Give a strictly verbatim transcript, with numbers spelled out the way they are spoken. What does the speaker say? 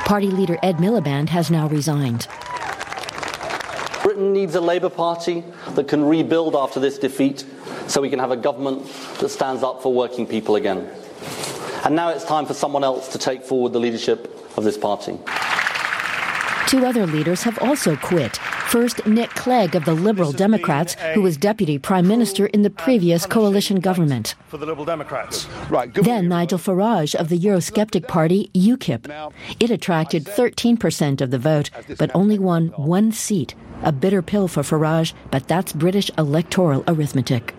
Party leader Ed Miliband has now resigned. Britain needs a Labour Party that can rebuild after this defeat so we can have a government that stands up for working people again. And now it's time for someone else to take forward the leadership of this party. Two other leaders have also quit. First, Nick Clegg of the Liberal Democrats, who was Deputy Prime Minister in the previous coalition government. For the Liberal Democrats. Right, then Nigel Farage of the Eurosceptic party UKIP. It attracted thirteen percent of the vote, but only won one seat. A bitter pill for Farage, but that's British electoral arithmetic.